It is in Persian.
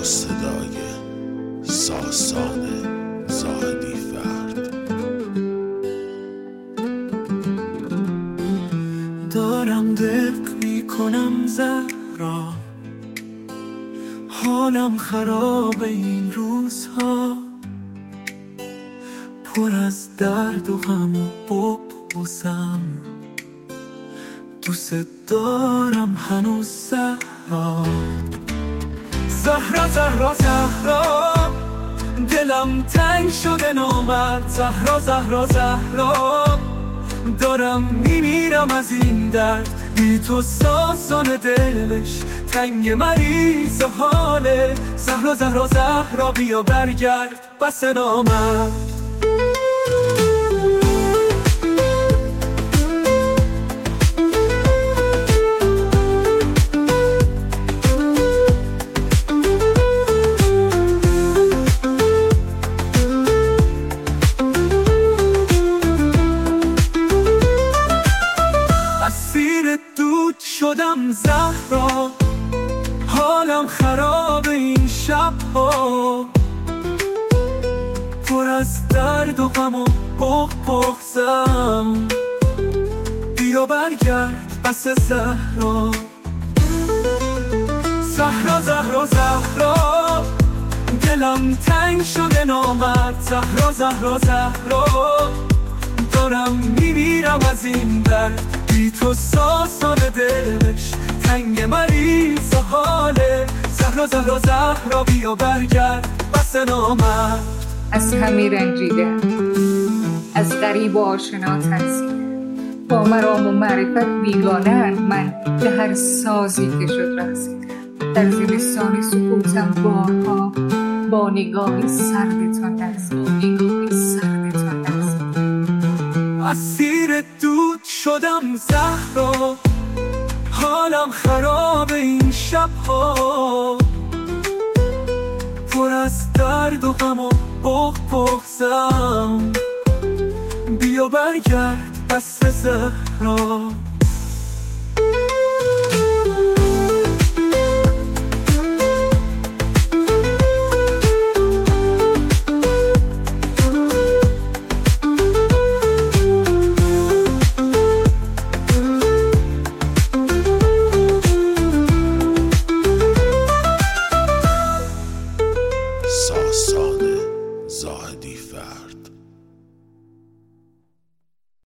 صدای ساسان زاهدی فرد. دارم دق میکنم زهرا، حالم خراب این روزها، پر از درد و غم و بغضم. دوست دارم هنوز زهرا، زهرا زهرا زهرا. دلم تنگ شده نامرد، زهرا زهرا زهرا. دارم میمیرم از این درد، بی تو ساسان دلش تنگ مریض حاله. زهرا زهرا زهرا بیا برگرد بس نامرد. اسیر دود شدم زهرا، حالم خراب این شبها، پر از درد و غم و بغضم. بیا برگرد بس زهرا، زهرا زهرا زهرا. دلم تنگ شده نامرد، زهرا زهرا زهرا. دارم میمیرم از این درد، بی تو ساسان دلش تنگ مریض حاله. زهرا زهرا زهرا بیا برگرد بس نامرد. از همه رنجیدم، از غریب و آشنا ترسیدم. با مرام و معرفت بیگانه‌ام من، به هر سازی که شد رقصیدم. در زمستان سکوتم بارها، با نگاهی سردتان لرزیدم. اسیر دود شدم زهرا، حالم خراب این شبها، پر از درد و غم و بغضم. بیا برگرد بس زهرا.